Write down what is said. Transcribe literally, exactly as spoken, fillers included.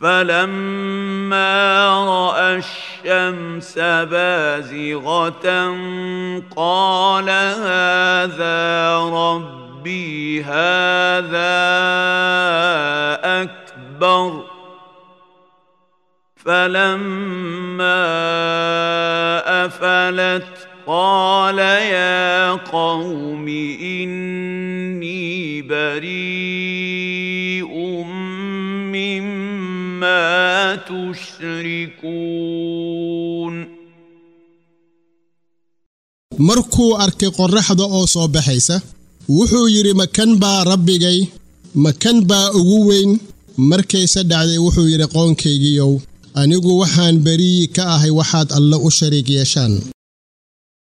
فلما رأى الشمس بازغة قال هذا ربي هذا أكبر فلما أفلت قال يا قوم إني بريء مما تشركون markuu arkay qorraxda oo soo baxaysa wuxuu yiri makan baa rabbigay makan baa ugu weyn markaysa dhacday wuxuu yiri qoonkaygiyow anigu waxaan bari ka ahay waxaad alla u shariik yeeshaan